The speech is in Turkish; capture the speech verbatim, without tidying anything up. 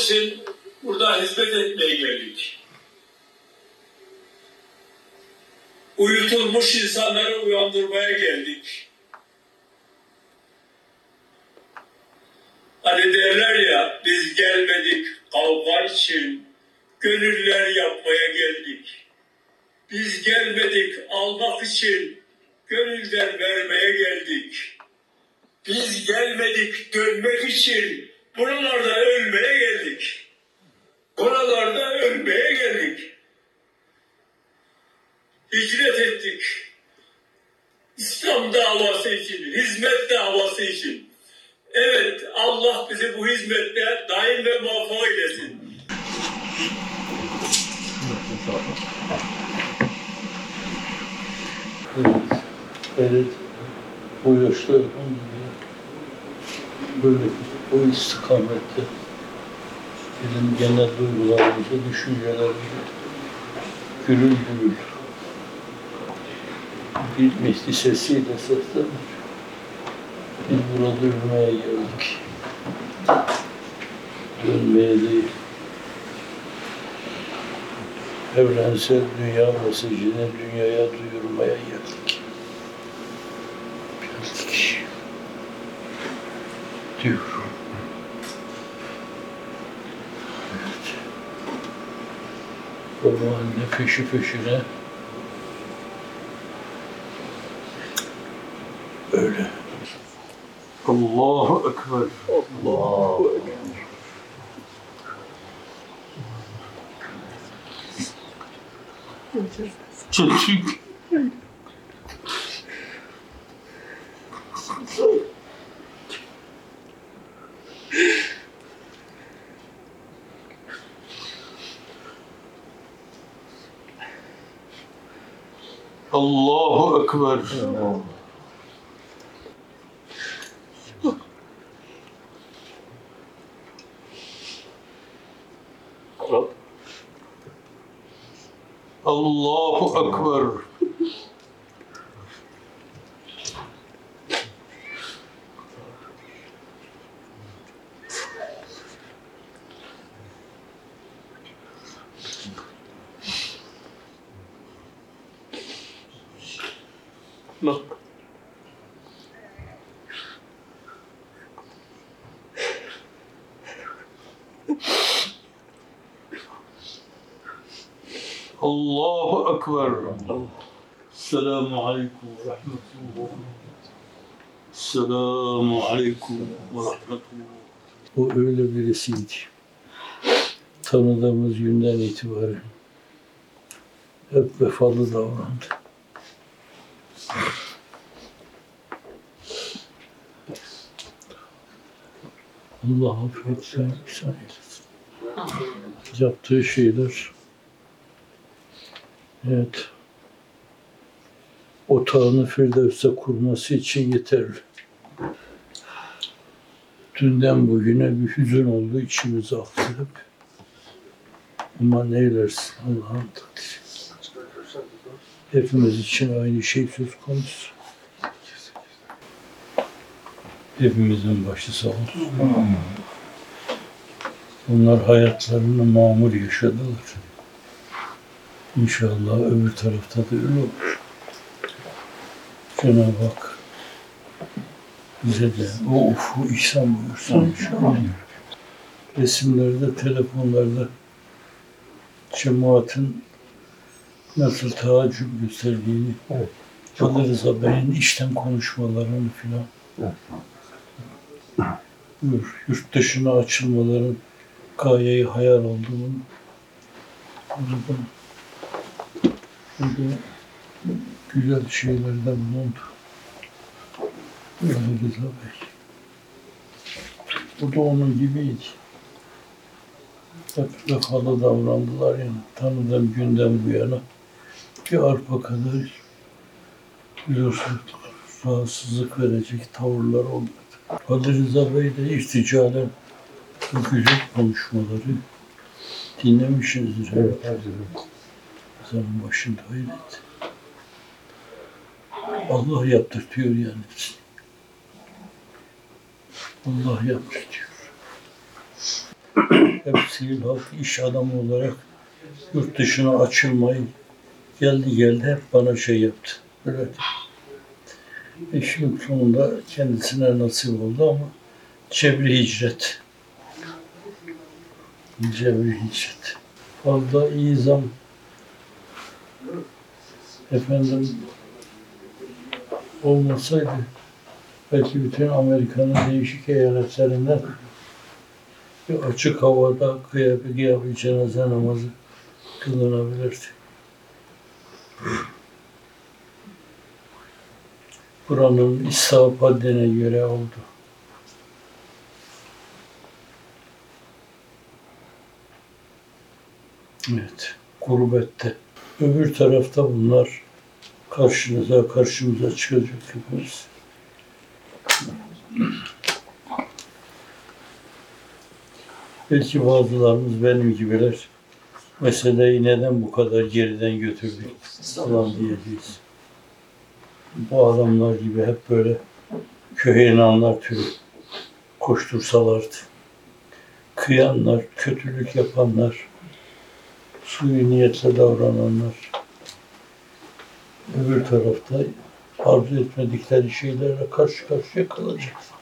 için burada hizmet etmeye geldik. Uyutulmuş insanları uyandırmaya geldik. Hani derler ya, biz gelmedik kavga için, gönüller yapmaya geldik. Biz gelmedik almak için, gönülden vermeye geldik. Biz gelmedik dönmek için, buralarda ölmeye geldik. Buralarda ölmeye geldik. Hicret ettik. İslam davası için, hizmet davası için. Evet, Allah bizi bu hizmette daim ve muvaffak eylesin. Evet, evet. Bu yaşta böyle o istikamette bizim genel duygularımızı, düşüncelerimizi gürül gürül bir misli sesiyle seslenir. Biz burada yürümeye geldik. Dönmeye değil. Evrensel dünya mesajını dünyaya duyurmaya geldik. Geldik. Diyor. Evet. Baba anne peşi peşine öyle. Allahu Ekber. Allahu Ekber. Çelik. Allahu Ekber. Allahu Ekber. Bak. Allahu Ekber. Selamun Aleyküm ve Rahmetullah. Selamun Aleyküm ve Rahmetullah. O öyle birisiydi. Tanıdığımız günden itibaren hep vefalı davrandı. Allah affetsin, ihsan eylesin. Yaptığı şeyler, evet, otağını Firdevs'e kurması için yeterli. Dünden bugüne bir hüzün oldu, içimize aktı hep. Ama neylersin Allah'ın takdiri. Hepimiz için aynı şey söz konusu. Hepimizin başı sağ olsun. Onlar hayatlarını mamur yaşadılar. İnşallah öbür tarafta da öyle olur. Cenab-ı Hak bize de o ufku ihsan buyursun inşallah. Resimlerde, telefonlarda cemaatin nasıl tahaccüb gösterdiğini, evet. Ali Rıza Bey'in işten konuşmalarını filan, evet. Yurt dışına açılmaların gayeyi hayal olduğunu burada, burada güzel şeylerden bulundu. Ali Rıza Bey. Bu da onun gibiydi. Hep vefalı davrandılar yani. Tanıdığım günden bu yana bir arpa kadar biliyorsunuz rahatsızlık verecek tavırlar olmadı. Ali Rıza Bey de irticalen bu güzel konuşmaları dinlemişsinizdir. Evet, evet. Zaman başında hayret. Allah yaptırtıyor yani. Allah yaptırtıyor. hep sivil halk iş adamı olarak yurt dışına açılmayı geldi geldi hep bana şey yaptı. Böyle işin sonunda kendisine nasip oldu ama cebri hicret. Cebri hicret. Fazla izam efendim olmasaydı belki bütün Amerika'nın değişik eyaletlerinden bir açık havada kıyabi kıyabi cenaze namazı kılınabilirdi. Buranın İshak haddine göre oldu. Evet, gurbette. Öbür tarafta bunlar karşınıza, karşımıza çıkacak hepimiz. Belki bazılarımız benim gibiler meseleyi neden bu kadar geriden götürdük falan diyeceğiz. Bu adamlar gibi hep böyle köye inanlar türü koştursalardı. Kıyanlar, kötülük yapanlar, suyu niyetle davrananlar öbür tarafta arzu etmedikleri şeylerle karşı karşıya kalacak.